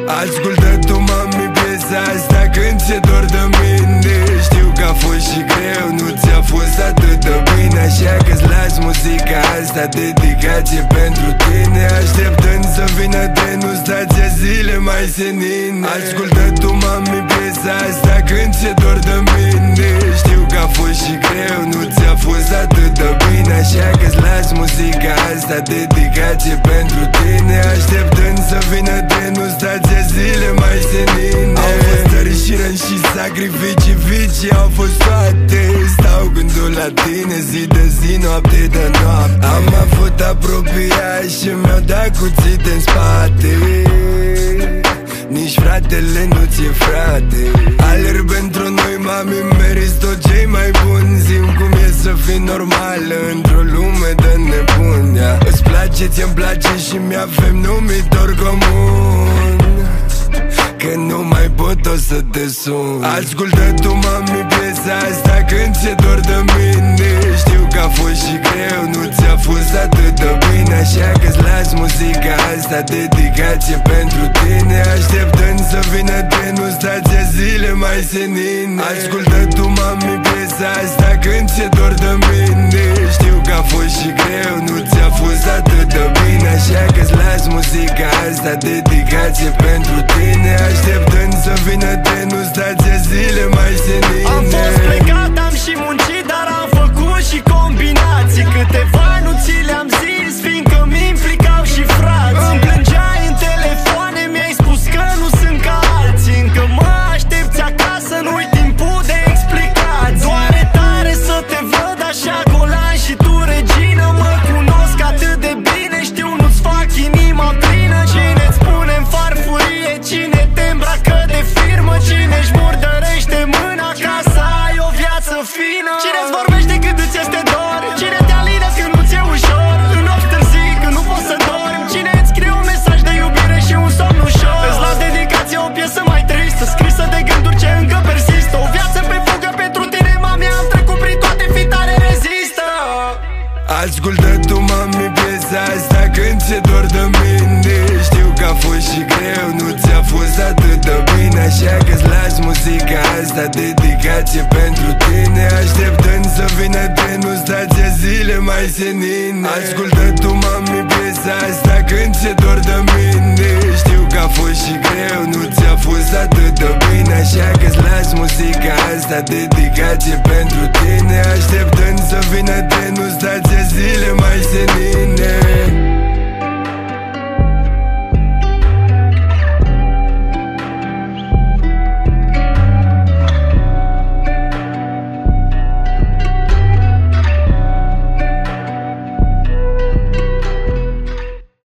Ascultă tu, mami, piesa asta când ți-e dor de mine. Știu că a fost și greu, nu ți-a fost atât de bine, așa că-ți las muzica asta, dedicație pentru tine. Așteptând să vină trenul, stația zile mai senin. Ascultă tu, mami, piesa asta când ți-e dor de mine. Știu că a fost și greu, nu ți-a fost atât de bine, așa că-ți las muzica asta, dedicație pentru tine. Așteptând să vină trenul, stația zile mai senin. Au fost tări și răni și sacrificii, vicii au fost toate. Stau gândul la tine zi de zi, noapte de noapte. Am avut apropiați și mi-au dat cuțite în spate. Nici fratele nu ți-e frate. Alerg pentru noi, mami, meriți tot cei mai buni. Zi-mi cum e să fii normal într-o lume de nebuni. Îți place, ți-mi place și mi-avem numitor comun, că nu mai pot, o să te sun. Ascultă tu, mami, piesa asta când ți-e dor de mine. Știu că a fost și greu, nu ți-a fost atât de bine, așa că-ți las muzica asta, dedicație pentru tine. Așteptând să vină trenul, stația zile mai senin. Ascultă tu, mami, piesa asta când ți-e dor de mine. Știu că a fost și greu, nu ți-a fost atât de bine, așa că-ți las muzica asta, dedicație pentru tine. Așteptând să vină trenul, stația zile mai senin. Am fost plecat, am și muncit, dar am făcut și combinații. Câteva nu ți le-am zis, fiindcă mi-implicau și frații. Îmi plângeai în telefoane, mi-ai spus că nu sunt ca alții. Încă mă aștepți acasă, nu-i timpul de explicații. Doare tare să te văd așa golan și tu, regină. Mă cunosc atât de bine, știu nu-ți fac inima plină. Cine-ți spune în farfurie, cine te îmbracă de firmă, cine-și murdărește mâna ca să ai o viață fină. Cine-ți vorbește cât îți este dor, cine te alină când nu ți-e ușor, în ochi târzii când nu poți să dormi, cine-ți scrie un mesaj de iubire și un somn ușor. Îți las dedicație o piesă mai tristă, scrisă de gânduri ce încă persistă. O viață pe fugă pentru tine, mami, am trecut prin toate, fi tare, rezistă. Ascultă tu, mami, piesa asta când ți-e dor de mine. Știu că a fost și greu, nu ți-a fost atât de bine, așa că-ți las muzica asta, dedicație pentru tine. Așteptând să vină trenul, stația zile mai senin. Ascultă tu, mami, piesa asta când ți-e dor de mine. Știu că a fost și greu, nu ți-a fost atât de bine, așa că-ți las muzica asta, dedicație pentru tine. Așteptând să vină trenul, stația zile mai senin.